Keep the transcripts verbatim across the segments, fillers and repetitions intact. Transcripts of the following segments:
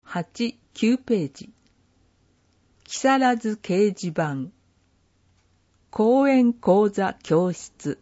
はち、きゅうページ。木更津掲示板。講演講座教室。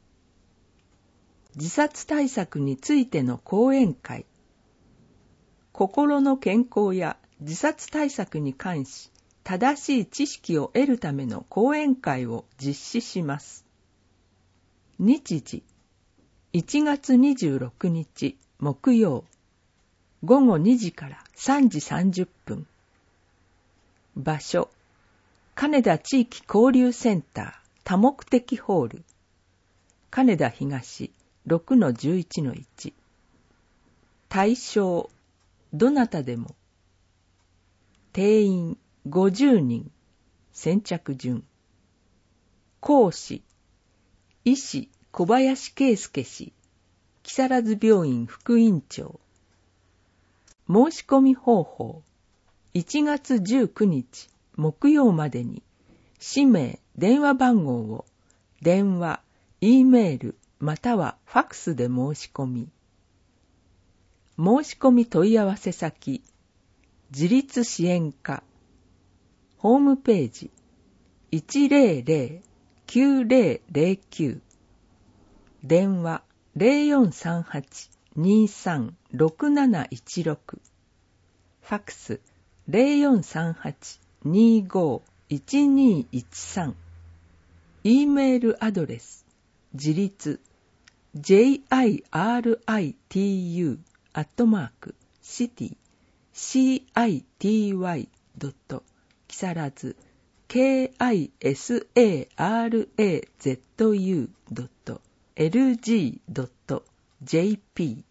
自殺対策についての講演会。心の健康や自殺対策に関し、正しい知識を得るための講演会を実施します。日時、いちがつにじゅうろくにち木曜、ごごにじからさんじさんじゅっぷん。場所、金田地域交流センター多目的ホール、金田東 ろくのじゅういちのいち。対象、どなたでも。定員ごじゅうにん、先着順。講師、医師小林圭介氏、木更津病院副院長。申し込み方法、いちがつじゅうくにち木曜までに、氏名、電話番号を電話、Eメールまたはファクスで申し込み。申し込み問い合わせ先、自立支援課、ホームページ いちぜろぜろ きゅうぜろぜろきゅう、電話 ゼロよんさんはち にさんろくなないちろく、ファクス ゼロよんさんはち にごいちにいちさん、Eメールアドレス、自立 ジェイアイアールアイティーユー アットマーク シティ シーアイティーワイ ドット 木更津 ケーアイエスエーアールエーゼットユー ドット エルジー ドット ジェーピ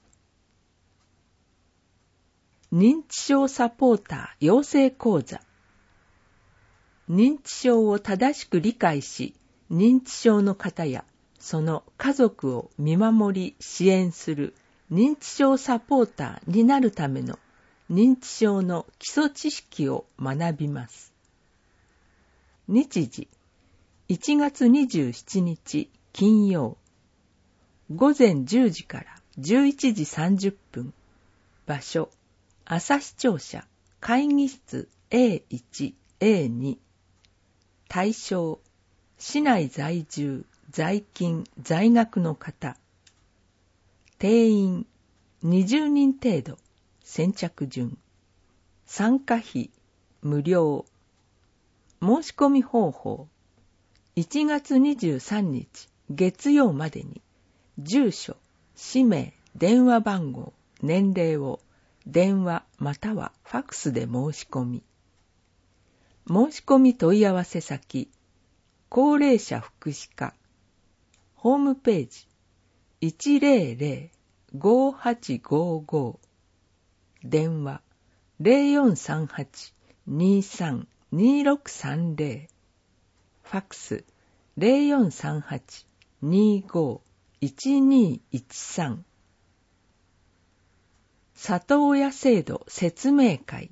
ー。認知症サポーター養成講座。認知症を正しく理解し、認知症の方やその家族を見守り支援する認知症サポーターになるための認知症の基礎知識を学びます。日時、いちがつにじゅうしちにち金曜、ごぜんじゅうじからじゅういちじさんじゅっぷん。場所、朝日庁舎会議室 エーいち、エーに。対象、市内在住、在勤、在学の方。定員、にじゅうにん程度、先着順。参加費、無料。申し込み方法、いちがつにじゅうさんにち月曜までに、住所、氏名、電話番号、年齢を電話またはファクスで申し込み。申し込み問い合わせ先、高齢者福祉課、ホームページ いちぜろぜろ ごはちごご、電話 ゼロよんさんはち にさんにろくさんぜろ、ファクス ゼロよんさんはち にごいちにいちさん。里親制度説明会。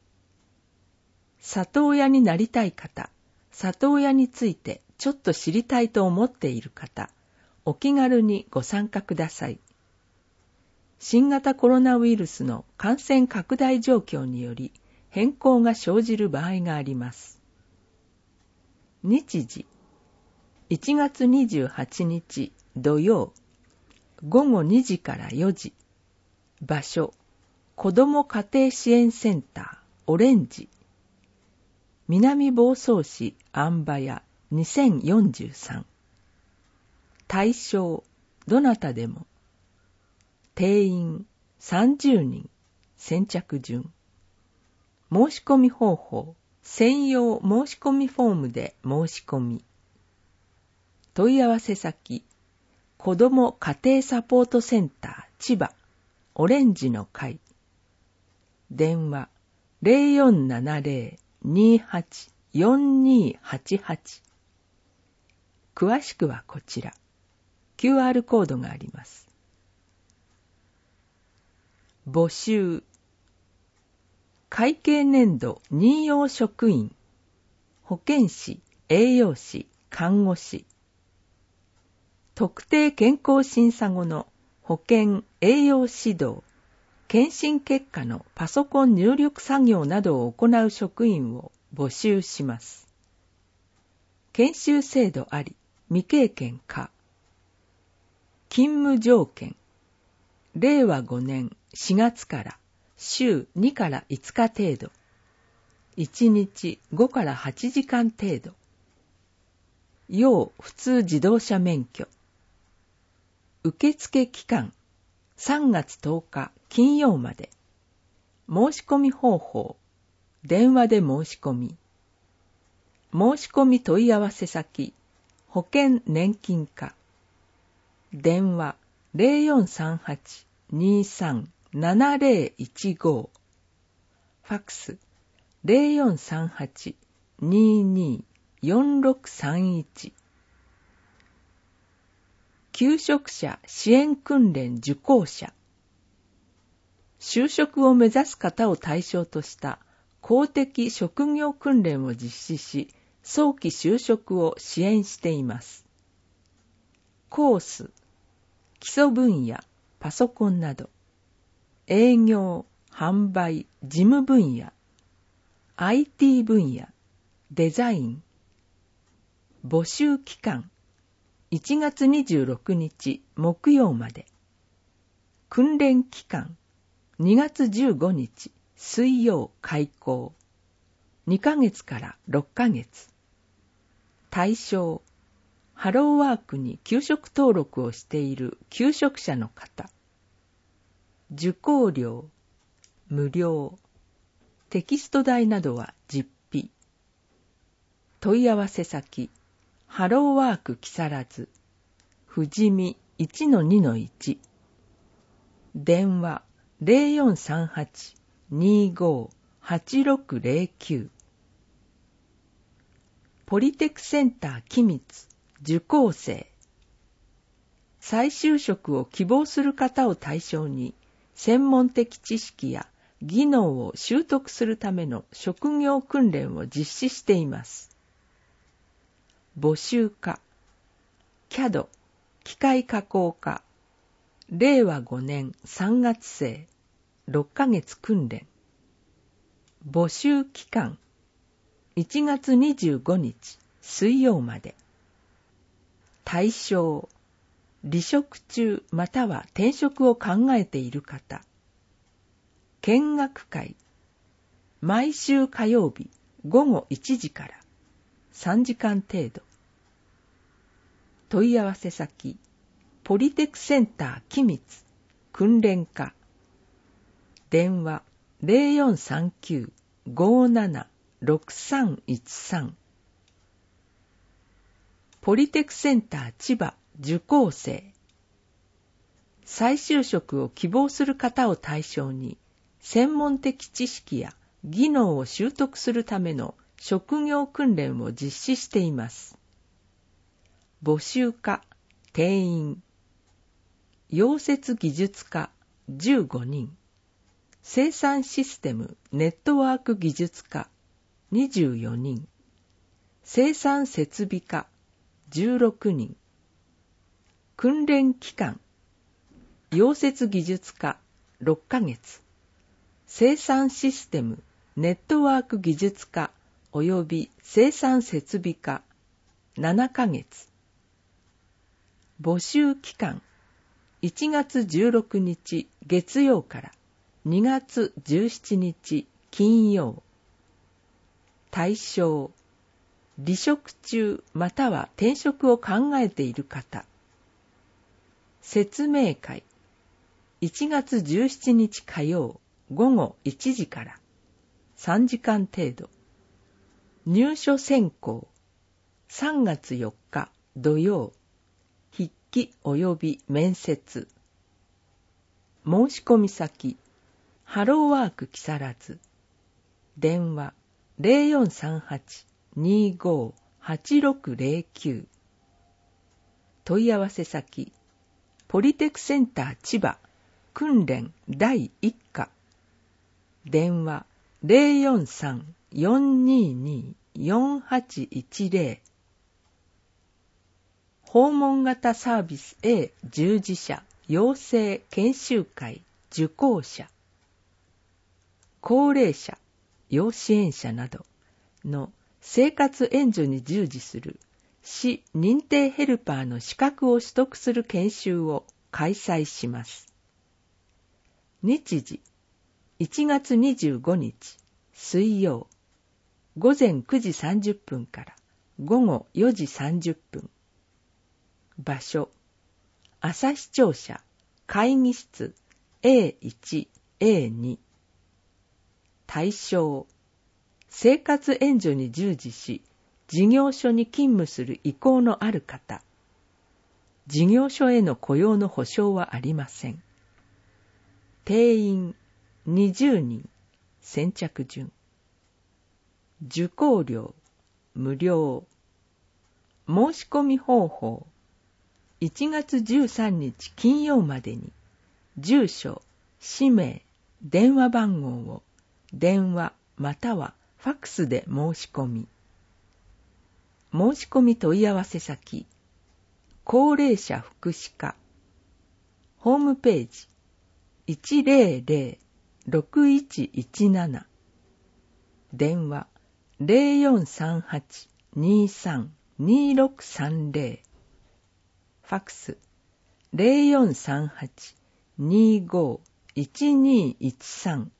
里親になりたい方、里親についてちょっと知りたいと思っている方、お気軽にご参加ください。新型コロナウイルスの感染拡大状況により変更が生じる場合があります。日時、いちがつにじゅうはちにち土曜、ごごにじからよじ。場所、子ども家庭支援センターオレンジ。南房総市安波屋にせんよんじゅうさん。対象、どなたでも。定員さんじゅうにん、先着順。申し込み方法、専用申し込みフォームで申し込み。問い合わせ先、子ども家庭サポートセンター千葉オレンジの会。電話ゼロよんななゼロ にはち よんにはちはち。詳しくはこちら。キューアール コードがあります。募集。会計年度任用職員、保健師、栄養士、看護師。特定健康審査後の保健栄養指導、 検診結果のパソコン入力作業などを行う職員を募集します。研修制度あり、未経験可。勤務条件。れいわごねんしがつから週にからいつか程度。いちにちごからはちじかん程度。要普通自動車免許。受付期間さんがつとおか金曜まで。申し込み方法。電話で申し込み。申し込み問い合わせ先。保険年金課。電話 ゼロよんさんはち にさん ななゼロいちご。ファックス ゼロよんさんはち にに よんろくさんいち。求職者支援訓練受講者。就職を目指す方を対象とした公的職業訓練を実施し、早期就職を支援しています。コース、基礎分野、パソコンなど、営業、販売、事務分野、アイティー 分野、デザイン。募集期間、いちがつにじゅうろくにち木曜まで。訓練期間、にがつじゅうごにち水曜開講。にかげつからろっかげつ。対象、ハローワークに求職登録をしている求職者の方。受講料、無料。テキスト代などは実費。問い合わせ先、ハローワーク木更津、富士見 いちのにのいち。電話ゼロよんさんはち にご はちろくゼロきゅう。ポリテクセンター君津受講生。再就職を希望する方を対象に、専門的知識や技能を習得するための職業訓練を実施しています。募集課、キャド、機械加工課、れいわごねんさんがつ生、ろっかげつ訓練。募集期間、いちがつにじゅうごにち水曜まで。対象、離職中または転職を考えている方。見学会、毎週火曜日ごごいちじからさんじかん程度。問い合わせ先、ポリテクセンター君津訓練課。電話ゼロよんさんきゅう ごーなな ろくさんいちさん。ポリテクセンター千葉受講生。再就職を希望する方を対象に、専門的知識や技能を習得するための職業訓練を実施しています。募集課、定員。溶接技術科じゅうごにん。生産システムネットワーク技術科にじゅうよにん。生産設備科じゅうろくにん。訓練期間。溶接技術科ろっかげつ。生産システムネットワーク技術科及び生産設備科ななかげつ。募集期間、いちがつじゅうろくにち月曜からにがつじゅうしちにち金曜。対象、離職中または転職を考えている方。説明会、いちがつじゅうしちにち火曜ごごいちじからさんじかん程度。入所選考、さんがつよっか土曜。筆記及び面接。申し込み先、ハローワーク木更津。電話ゼロよんさんはち にご はちろくゼロきゅう。問い合わせ先、ポリテクセンター千葉訓練だいいっ課。電話ゼロよんさん よんにに よんはちいちゼロ。訪問型サービス A 従事者養成研修会受講者。 高齢者、要支援者などの生活援助に従事する市認定ヘルパーの資格を取得する研修を開催します。日時、いちがつにじゅうごにち水曜、ごぜんくじさんじゅっぷんからごごよじさんじゅっぷん。場所、朝日庁舎会議室 エーいち、エーに。対象、生活援助に従事し、事業所に勤務する意向のある方。事業所への雇用の保証はありません。定員にじゅうにん、先着順。受講料無料。申し込み方法、いちがつじゅうさんにち金曜までに住所、氏名、電話番号を電話またはファックスで申し込み。申し込み問い合わせ先、高齢者福祉課、ホームページ いちぜろぜろ ろくいちいちなな、電話 ゼロよんさんはち にさん にろくさんゼロ、ファックス ゼロよんさんはち にご いちにいちさん。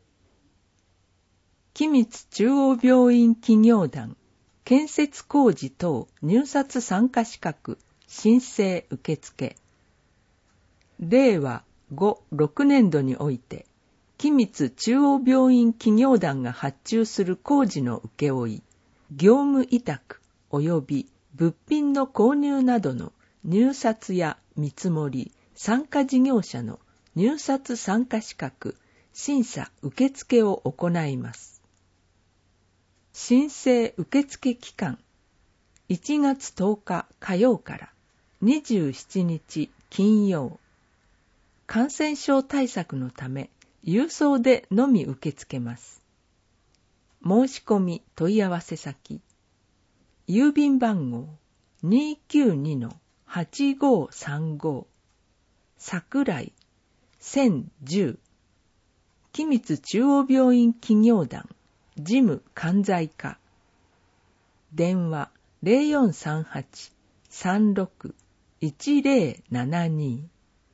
君津中央病院企業団建設工事等入札参加資格申請受付。れいわご、ろくねんどにおいて、君津中央病院企業団が発注する工事の請負、業務委託及び物品の購入などの入札や見積もり、参加事業者の入札参加資格、審査受付を行います。申請受付期間、いちがつとおか火曜からにじゅうしちにち金曜。感染症対策のため、郵送でのみ受け付けます。申し込み問い合わせ先、郵便番号 にーきゅうにのはちごさんご、桜井せんじゅう、君津中央病院企業団事務管財課、電話 ゼロよんさんはち さんろく いちゼロななに。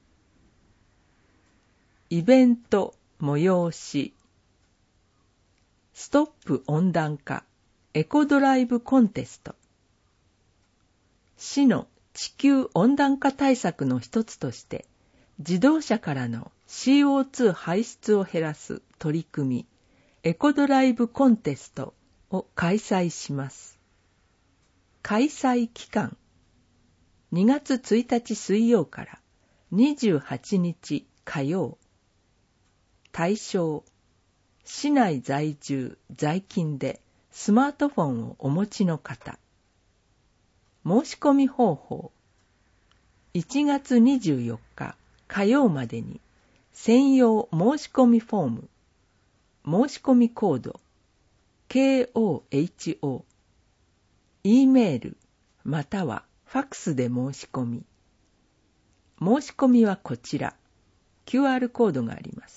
イベント催し、ストップ温暖化エコドライブコンテスト。市の地球温暖化対策の一つとして、自動車からの シーオーツー 排出を減らす取り組み、エコドライブコンテストを開催します。開催期間、にがつついたち水曜からにじゅうはちにち火曜。対象、市内在住在勤でスマートフォンをお持ちの方。申し込み方法、いちがつにじゅうよっか火曜までに専用申し込みフォーム、申し込みコード ケーオーエイチオー、 E メールまたはファックスで申し込み。申し込みはこちら、キューアール コードがあります。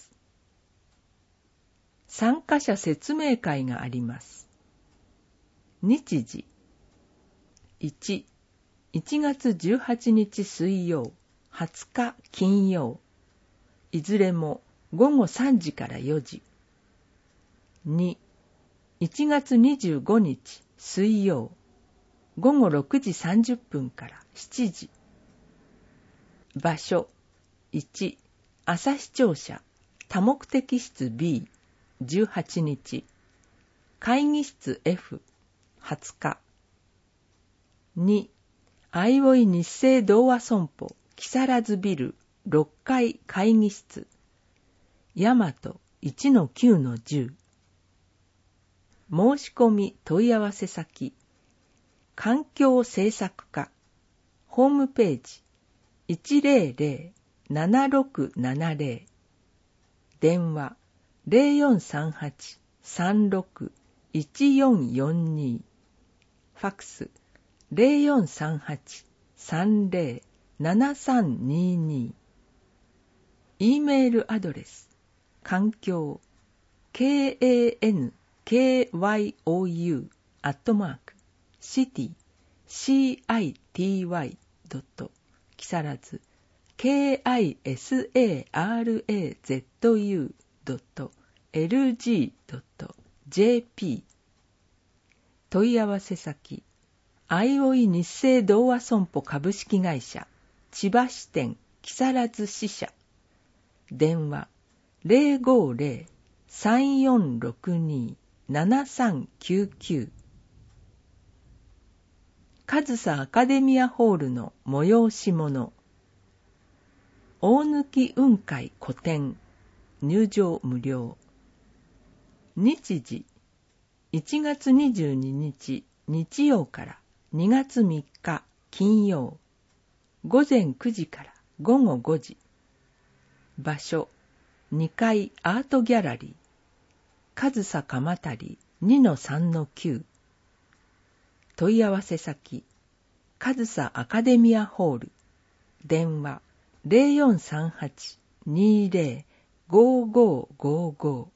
参加者説明会があります。日時、いち、いちがつじゅうはちにち水曜、はつか金曜、いずれもごごさんじからよじ。に、いちがつにじゅうごにち水曜、ごごろくじさんじゅっぷんからしちじ。場所、いち、朝日庁舎多目的室 ビー、じゅうはちにち、会議室 エフ、はつか。に、相生日生同和損保木更津ビルろっかい会議室、大和 いちのきゅうのじゅう。申し込み問い合わせ先、環境政策課、ホームページ いちゼロゼロ ななろくななゼロ、電話 ゼロよんさんはち さんろく いちよんよんに、ファックス ゼロよんさんはち さんゼロ ななさんにに、E メールアドレス、環境ケーエーエヌケーワイオーユー アットマーク シティ シーアイティーワイ ドット 木更津 ケーアイエスエーアールエーゼットユー ドット エルジー ドット ジェーピー 問い合わせ先あいおい日清同和損保株式会社千葉支店木更津支社電話 ゼロごゼロ さんよんろくに ななさんきゅうきゅう 上総アカデミアホールの催し物大貫雲海個展入場無料日時いちがつにじゅうににち日曜からにがつみっか金曜ごぜんくじからごごごじ場所にかいアートギャラリー上総鎌足 にのさんのきゅう 問い合わせ先上総アカデミアホール電話 ゼロよんさんはち にゼロ ごごごご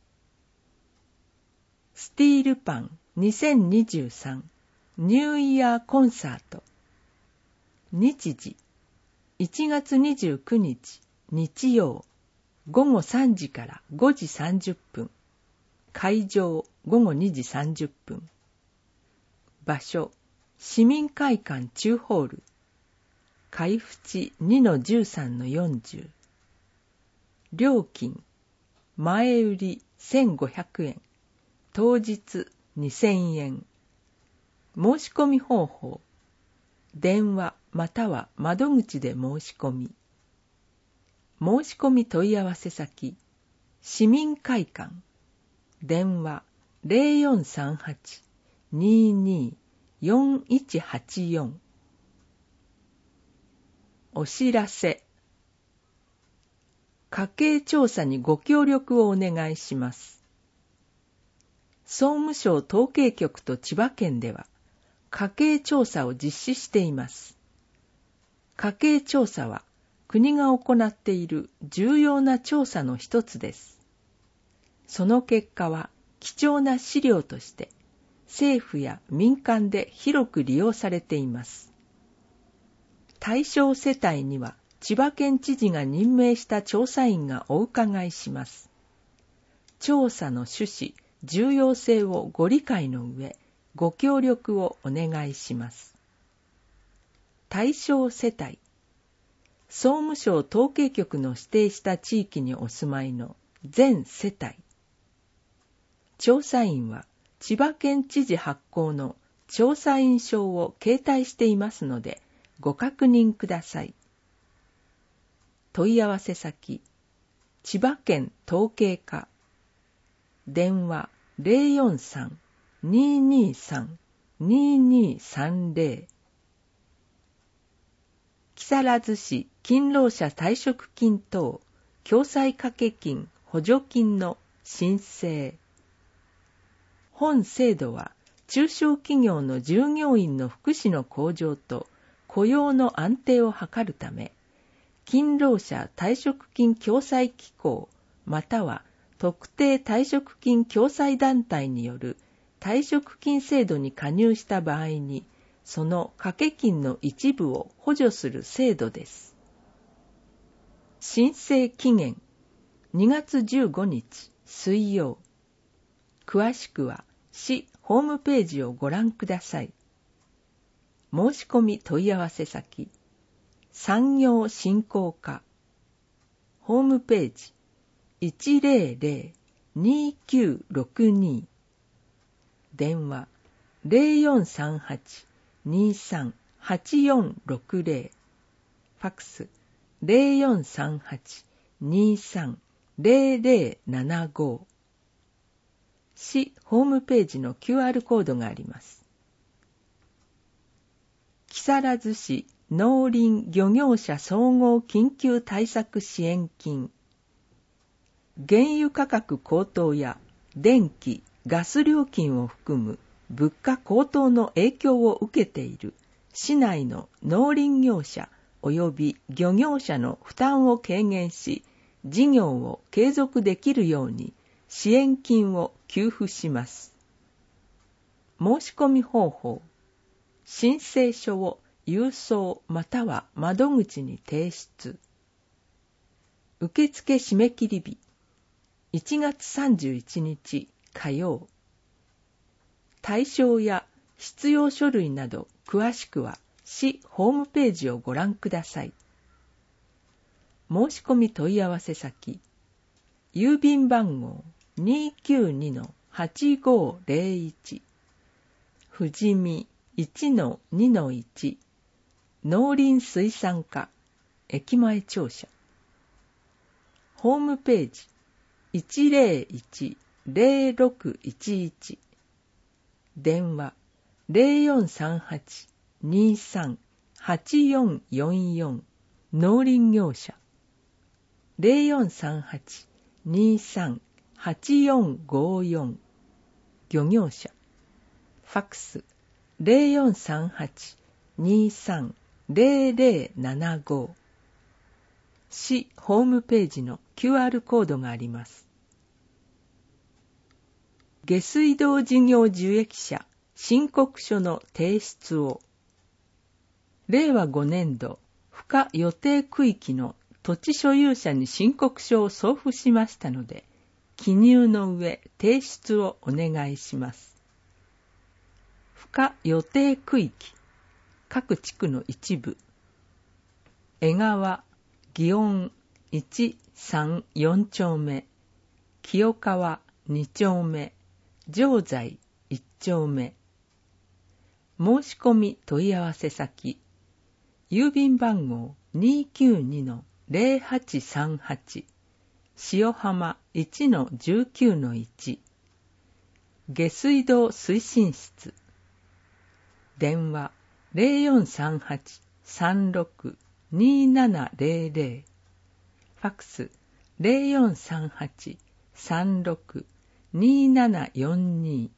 スティールパンにせんにじゅうさんニューイヤーコンサート日時いちがつにじゅうくにち日曜ごごさんじからごじさんじゅっぷん会場ごごにじさんじゅっぷん場所市民会館中ホール海淵 にのじゅうさんのよんじゅう 料金前売りせんごひゃくえん当日にせんえん申し込み方法電話または窓口で申し込み申し込み問い合わせ先市民会館電話 ゼロよんさんはち にによんいちはちよん お知らせ家計調査にご協力をお願いします。総務省統計局と千葉県では家計調査を実施しています。家計調査は国が行っている重要な調査の一つです。その結果は貴重な資料として政府や民間で広く利用されています。対象世帯には千葉県知事が任命した調査員がお伺いします。調査の趣旨、重要性をご理解の上、ご協力をお願いします。対象世帯総務省統計局の指定した地域にお住まいの全世帯調査員は千葉県知事発行の調査員証を携帯していますのでご確認ください。問い合わせ先千葉県統計課電話 ゼロよんさん ににさん ににさんゼロ 木更津市勤労者退職金等共済掛金補助金の申請本制度は中小企業の従業員の福祉の向上と雇用の安定を図るため勤労者退職金共済機構または特定退職金共済団体による退職金制度に加入した場合にその掛金の一部を補助する制度です。申請期限にがつじゅうごにち水曜。詳しくは市ホームページをご覧ください。申し込み問い合わせ先産業振興課ホームページ いちゼロゼロ にきゅうろくに 電話 ゼロよんさんはち にさん はちよんろくゼロ ファックス ゼロよんさんはち にさん ゼロゼロななご 市ホームページの キューアール コードがあります。木更津市農林漁業者総合緊急対策支援金原油価格高騰や電気・ガス料金を含む物価高騰の影響を受けている市内の農林業者及び漁業者の負担を軽減し、事業を継続できるように支援金を給付します。申し込み方法。申請書を郵送または窓口に提出。受付締め切り日。いちがつさんじゅういちにち火曜。対象や必要書類など詳しくは市ホームページをご覧ください。申し込み問い合わせ先。郵便番号 にーきゅうにのはちごーぜろいち 富士見 いちのにのいち 農林水産課駅前庁舎。ホームページ いちぜろいち ぜろろくいちいち 電話 ゼロよんさんはち にーさん はちよんよんよん 農林業者 ゼロよんさんはち にーさん はちよんごよん 漁業者。ファックス ゼロよんさんはち にーさん ゼロゼロななご。市ホームページの キューアール コードがあります。下水道事業受益者申告書の提出を。れいわごねんど付加予定区域の土地所有者に申告書を送付しましたので、記入の上提出をお願いします。付加予定区域、各地区の一部。江川、祇園いち、さん、よん丁目、清川に丁目、常在いち丁目。申し込み問い合わせ先。郵便番号 にーきゅうにのぜろはちさんはち 塩浜 いちのじゅうきゅうのいち 下水道推進室。電話 ゼロよんさんはち さんろく にーななぜろぜろ。ファックス ゼロよんさんはち さんろく にーななよんに。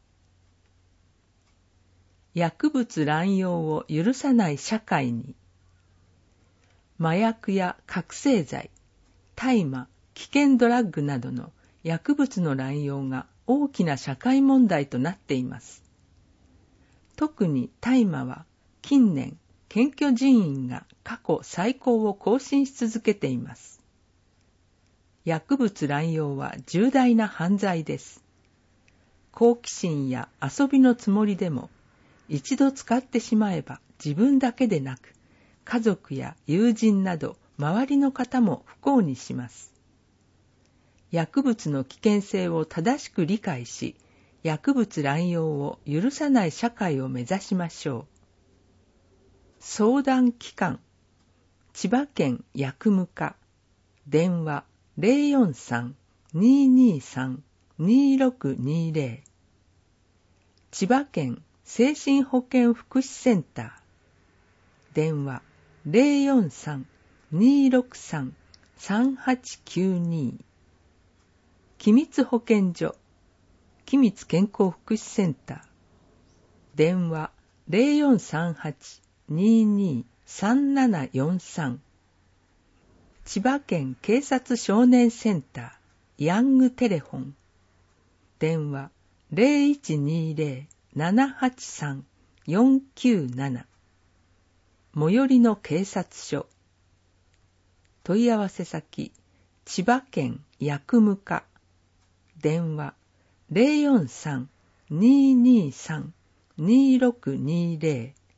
薬物乱用を許さない社会に。麻薬や覚醒剤、大麻、危険ドラッグなどの薬物の乱用が大きな社会問題となっています。特に大麻は近年、検挙人員が過去最高を更新し続けています。薬物乱用は重大な犯罪です。好奇心や遊びのつもりでも、一度使ってしまえば自分だけでなく、家族や友人など周りの方も不幸にします。薬物の危険性を正しく理解し、薬物乱用を許さない社会を目指しましょう。相談機関。千葉県薬務課。電話 ゼロよんさん にーにーさん にーろくにーぜろ。千葉県精神保健福祉センター。電話ゼロよんさん にーろくさん さんはちきゅうに。機密保健所、機密健康福祉センター。電話ゼロよんさんはち にーにーさんななよんさん。千葉県警察少年センター、ヤングテレフォン。電話ゼロいちにーぜろ ななはちさん よんきゅうなな。最寄りの警察署。問い合わせ先、千葉県薬務課。電話ゼロよんさん にーにーさん にーろくにーぜろ。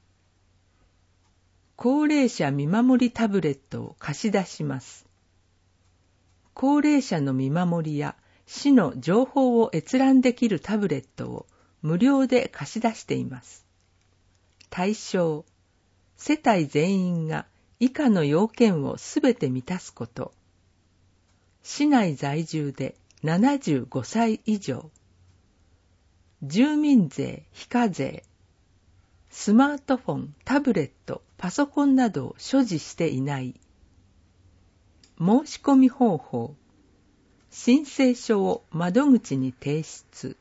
高齢者見守りタブレットを貸し出します。高齢者の見守りや市の情報を閲覧できるタブレットを無料で貸し出しています。対象、世帯全員が以下の要件をすべて満たすこと。市内在住でななじゅうごさい以上。住民税非課税。スマートフォン、タブレット、パソコンなどを所持していない。申し込み方法。申請書を窓口に提出。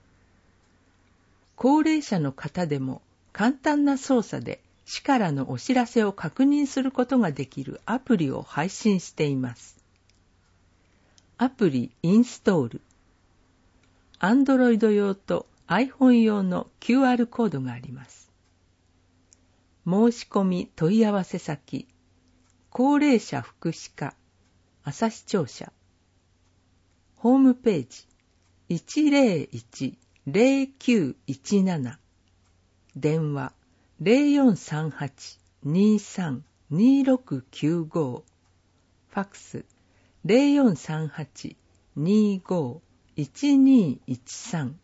高齢者の方でも簡単な操作で市からのお知らせを確認することができるアプリを配信しています。アプリインストール。 Android 用と iPhone 用の キューアール コードがあります。申し込み問い合わせ先、高齢者福祉課、旭庁舎。ホームページ、いちゼロいち ゼロきゅういちなな。電話、ゼロよんさんはち にさん にろくきゅうご。ファックス、ゼロよんさんはち にご いちにいちさん。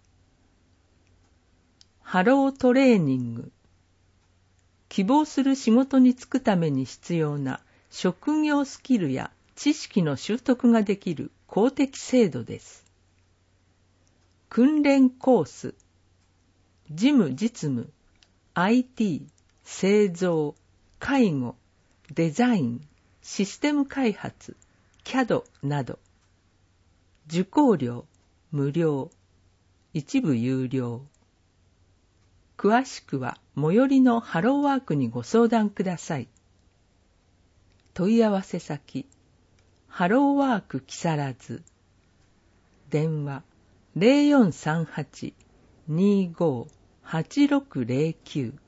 ハロートレーニング。希望する仕事に就くために必要な職業スキルや知識の習得ができる公的制度です。訓練コース、事務実務、アイティー、製造、介護、デザイン、システム開発、キャド など。受講料、無料、一部有料。詳しくは最寄りのハローワークにご相談ください。問い合わせ先、ハローワーク木更津。電話、ゼロよんさんはち にご はちろくゼロきゅう。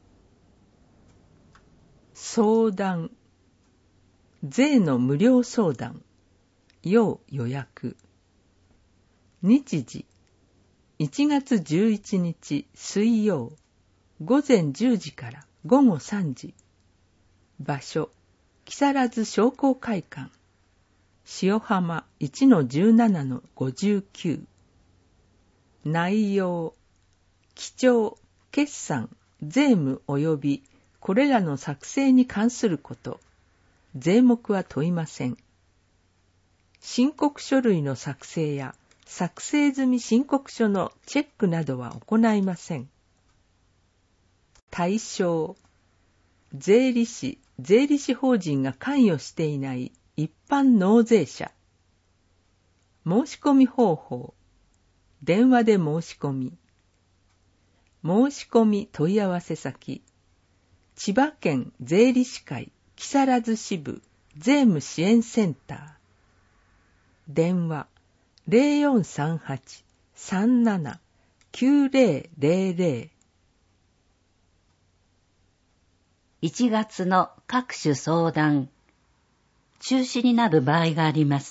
相談、税の無料相談、要予約。日時、いちがつじゅういちにち水曜、ごぜんじゅうじからごごさんじ。場所、木更津商工会館、塩浜 いちのじゅうななのごじゅうきゅう。内容、記帳、決算、税務及びこれらの作成に関すること。税目は問いません。申告書類の作成や作成済み申告書のチェックなどは行いません。対象、税理士、税理士法人が関与していない一般納税者。申し込み方法、電話で申し込み。申し込み問い合わせ先、千葉県税理士会木更津支部税務支援センター。電話、ゼロよんさんはち さんなな きゅうゼロゼロゼロ。 いちがつの各種相談。中止になる場合があります。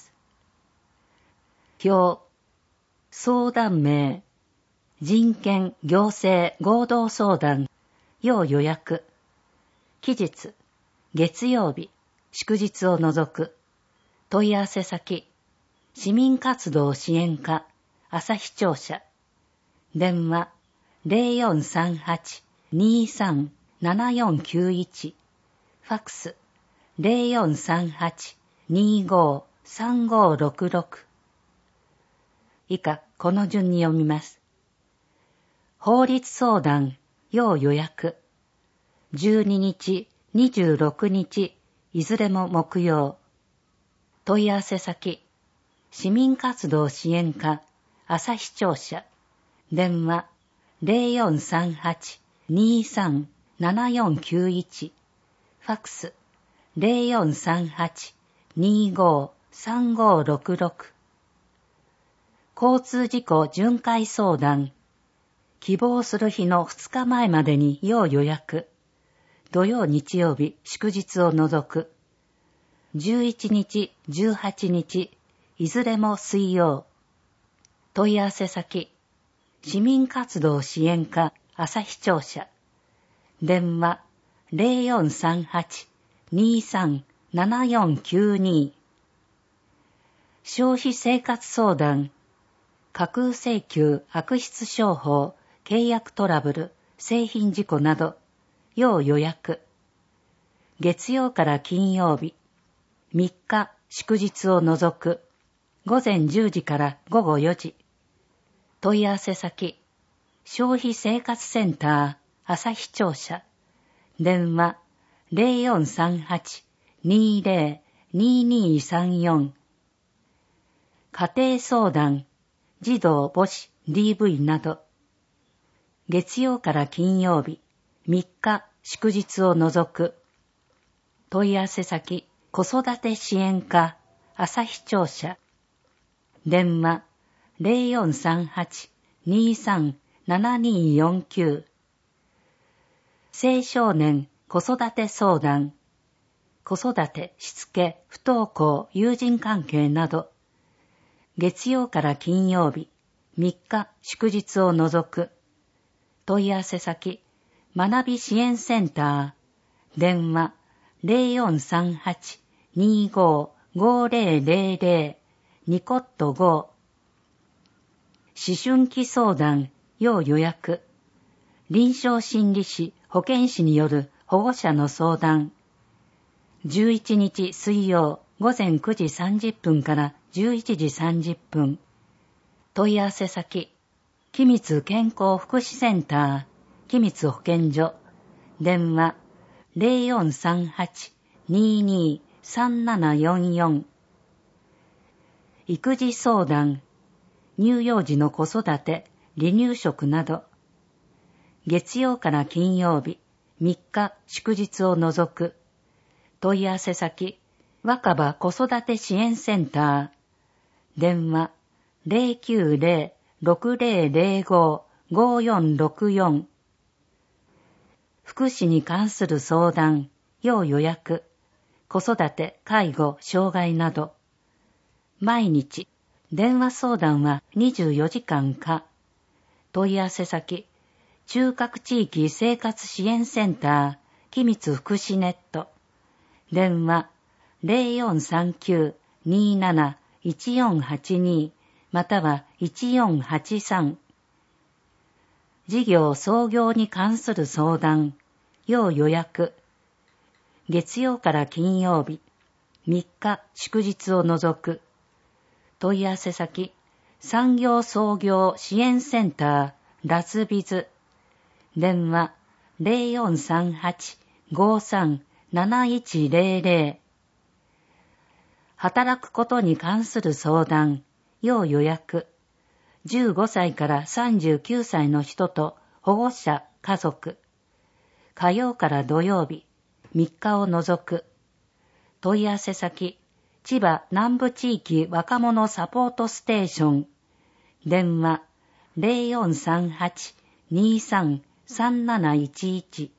表、相談名、人権行政合同相談、要予約。期日、月曜日、祝日を除く。問い合わせ先、市民活動支援課、旭庁舎。電話、ゼロよんさんはち にさん ななよんきゅういち。ファックス、ゼロよんさんはち にご さんごろくろく。以下、この順に読みます。法律相談、要予約。じゅうににち、にじゅうろくにち、いずれも木曜。問い合わせ先、市民活動支援課、旭庁舎。電話、ゼロよんさんはち にさん ななよんきゅういち。ファックス、ゼロよんさんはち にご さんごろくろく。交通事故巡回相談。希望する日のふつかまえまでに要予約。土曜日曜日祝日を除く。じゅういちにち、じゅうはちにち、いずれも水曜。問い合わせ先、市民活動支援課、旭庁舎。電話、ゼロよんさんはち にさん ななよんきゅうに。消費生活相談。架空請求、悪質商法、契約トラブル、製品事故など、要予約。月曜から金曜日、みっか祝日を除く、ごぜんじゅうじからごごよじ。問い合わせ先、消費生活センター、旭庁舎。電話、ゼロよんさんはち にゼロ ににさんよん。家庭相談、児童母子 ディーブイ など。月曜から金曜日、みっか祝日を除く。問い合わせ先、子育て支援課、旭庁舎。電話、 ゼロよんさんはち にさん ななによんきゅう。青少年子育て相談、子育て、しつけ、不登校、友人関係など、月曜から金曜日、みっか祝日を除く、問い合わせ先、学び支援センター、電話ゼロよんさんはち にご ごゼロゼロゼロ、ニコットご。思春期相談、要予約、臨床心理士、保健師による保護者の相談、じゅういちにち水曜午前くじさんじゅっぷんからじゅういちじさんじゅっぷん。問い合わせ先、君津健康福祉センター、君津保健所、電話ゼロよんさんはち にに さんななよんよん。育児相談、乳幼児の子育て、離乳食など、月曜から金曜日、みっか祝日を除く、問い合わせ先、若葉子育て支援センター、電話ゼロきゅうゼロ ろくゼロゼロご ごよんろくよん。福祉に関する相談、要予約、子育て、介護、障害など、毎日、電話相談はにじゅうよじかんか、問い合わせ先、中核地域生活支援センター、君津福祉ネット、電話ゼロよんさんきゅう になないちよんはちにまたはいちよんはちさん。事業創業に関する相談、要予約、月曜から金曜日、みっか祝日を除く、問い合わせ先、産業創業支援センター、ラズビズ、電話ゼロよんさんはち ごさん なないちゼロゼロ。働くことに関する相談、要予約、じゅうごさいからさんじゅうきゅうさいの人と保護者、家族、火曜から土曜日、みっかを除く、問い合わせ先、千葉南部地域若者サポートステーション、電話ゼロよんさんはち にさん さんなないちいち。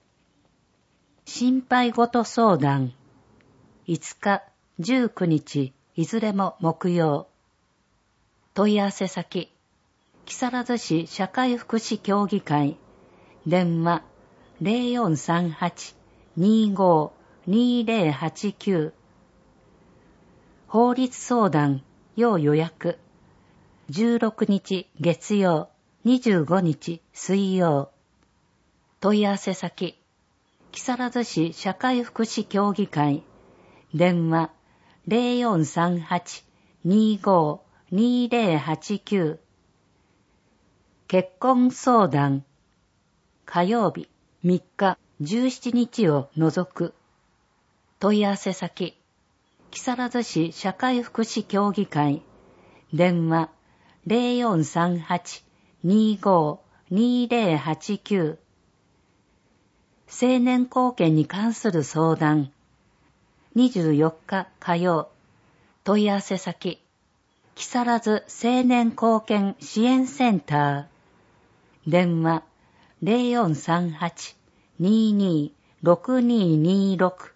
心配事相談、いつか、じゅうくにち、いずれも木曜。問い合わせ先、木更津市社会福祉協議会、電話ゼロよんさんはち にご にゼロはちきゅう。法律相談、要予約、じゅうろくにち月曜、にじゅうごにち水曜。問い合わせ先、木更津市社会福祉協議会、電話ゼロよんさんはち にご にゼロはちきゅう。結婚相談、火曜日みっかじゅうしちにちを除く、問い合わせ先、木更津市社会福祉協議会、電話ゼロよんさんはち にご にゼロはちきゅう。成年後見に関する相談、にじゅうよっか火曜、問い合わせ先、木更津青年後見支援センター、電話ゼロよんさんはち にに ろくににろく。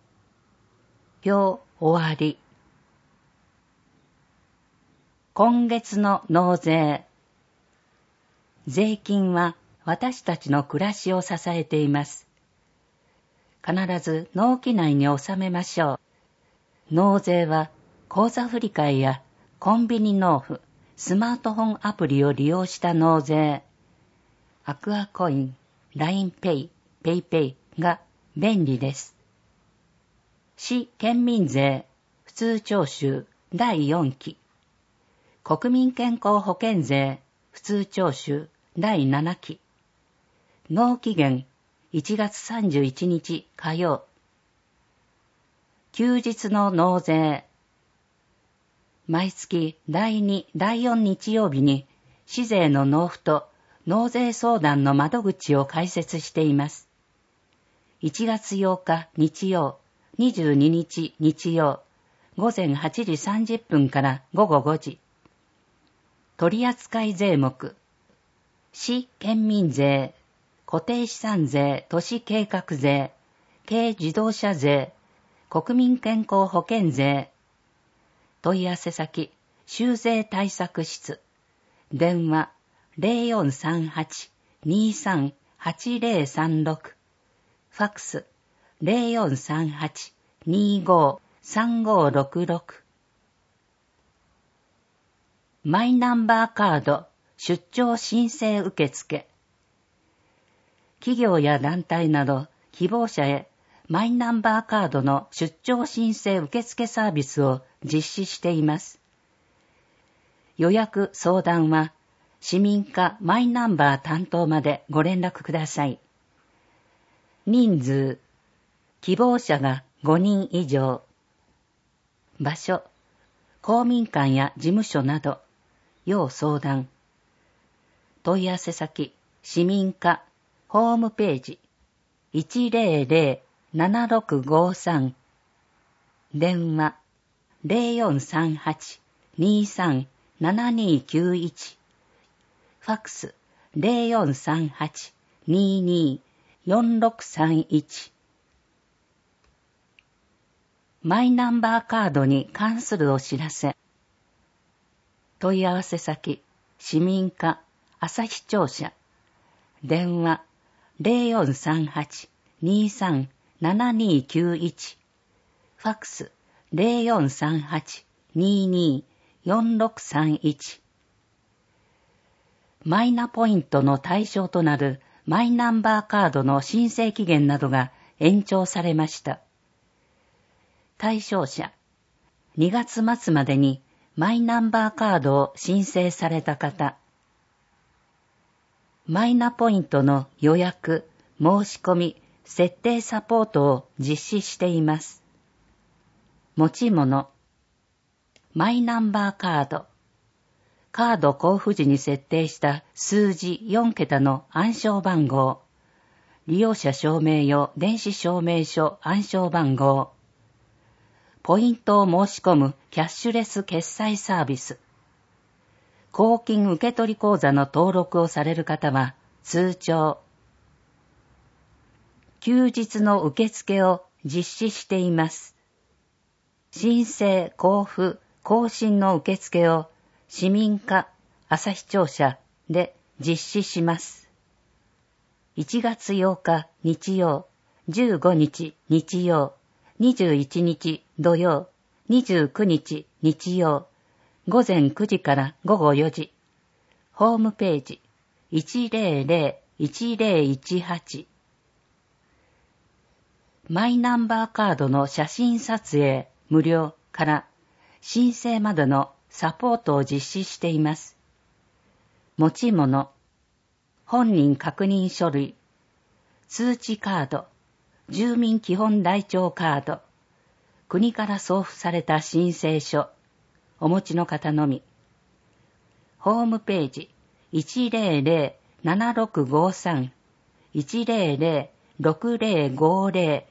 表終わり。今月の納税。税金は私たちの暮らしを支えています。必ず納期内に納めましょう。納税は口座振替やコンビニ納付、スマートフォンアプリを利用した納税、アクアコイン、ラインペイ、ペイペイが便利です。市県民税普通徴収だいよんき、国民健康保険税普通徴収だいななき、納期限いちがつさんじゅういちにち火曜。休日の納税。毎月だいに、だいよん日曜日に市税の納付と納税相談の窓口を開設しています。いちがつようか日曜、にじゅうににち日曜、ごぜんはちじさんじゅっぷんからごごごじ。 取扱税目、市県民税、固定資産税、都市計画税、軽自動車税、国民健康保険税。問い合わせ先、州税対策室。電話 ゼロよんさんはち にさんはちゼロさんろく。ファックス ゼロよんさんはち にごさんごろくろく。マイナンバーカード出張申請受付。企業や団体など希望者へマイナンバーカードの出張申請受付サービスを実施しています。予約相談は市民課マイナンバー担当までご連絡ください。人数、希望者がごにん以上。場所、公民館や事務所など、要相談。問い合わせ先、市民課、ホームページ、いちゼロゼロ ななろくごさん。電話、ゼロよんさんはち にさんななにきゅういち。ファックス、ゼロよんさんはち にによんろくさんいち。マイナンバーカードに関するお知らせ。問い合わせ先、市民課、朝日庁舎。電話、ゼロよんさんはち にさんななにきゅういち。ファックス、ゼロよんさんはち にによんろくさんいち。マイナポイントの対象となるマイナンバーカードの申請期限などが延長されました。対象者、にがつ末までにマイナンバーカードを申請された方、マイナポイントの予約、申し込み、設定サポートを実施しています。持ち物、マイナンバーカード、カード交付時に設定した数字よんけたの暗証番号、利用者証明用電子証明書暗証番号、ポイントを申し込むキャッシュレス決済サービス、公金受取口座の登録をされる方は通帳、休日の受付を実施しています。申請、交付、更新の受付を市民課、朝日庁舎で実施します。いちがつようか日曜、じゅうごにち日曜、にじゅういちにち土曜、にじゅうくにち日曜、ごぜんくじからごごよじ。ホームページ、いちゼロゼロ いちゼロいちはち。マイナンバーカードの写真撮影無料から申請までのサポートを実施しています。持ち物、本人確認書類、通知カード、住民基本台帳カード、国から送付された申請書、お持ちの方のみ。ホームページ、いちゼロゼロ ななろくごさん いちゼロゼロ ろくゼロごゼロ